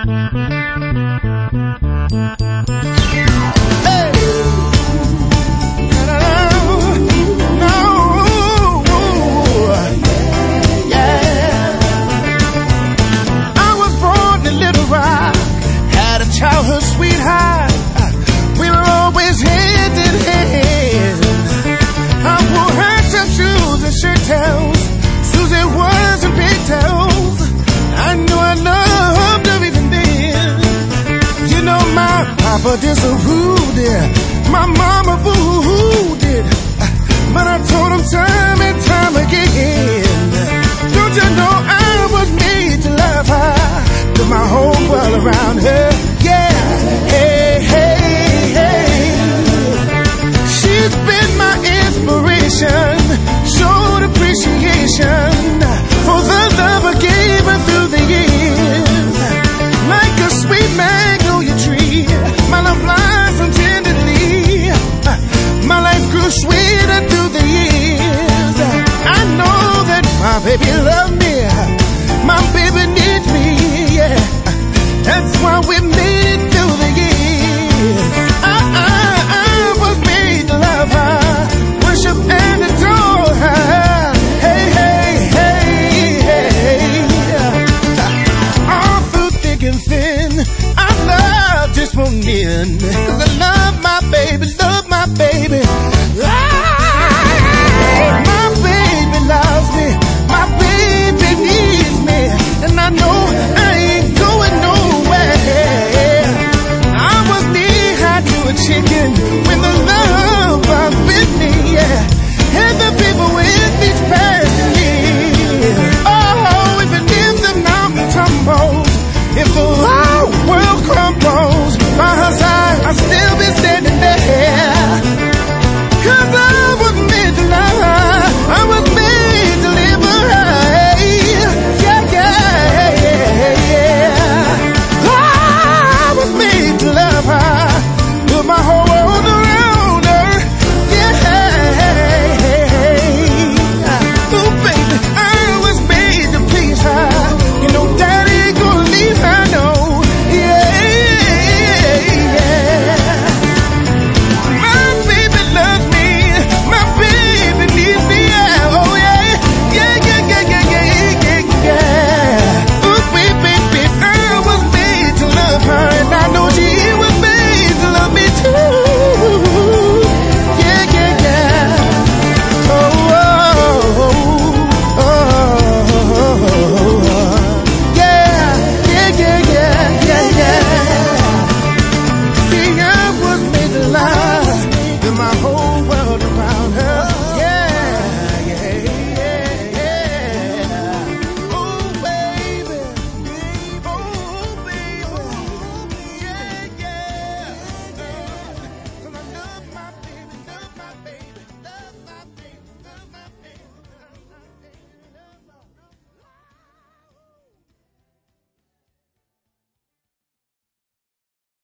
Childhood sweetheart, we were always hand in hand. I wore her tough shoes and shirt tails, Susie was in pigtails. I knew I loved her even then. You know my papa disapproved it, my mama booed it, but I told him time and time again, don't you know I was made to love her, put my whole world around her. Yeah, hey, hey, hey. She's been my inspiration, showed appreciation for the love I gave her through the years. Like a sweet magnolia tree, my love blossomed tenderly. My life grew sweeter through the years. I know that my baby loves me, my baby needs me, yeah. That's why we made it through the years. I was made to love her, worship and adore her. Hey, hey, hey, hey. All through thick and thin, I love just won't end. 'Cause I love my baby, love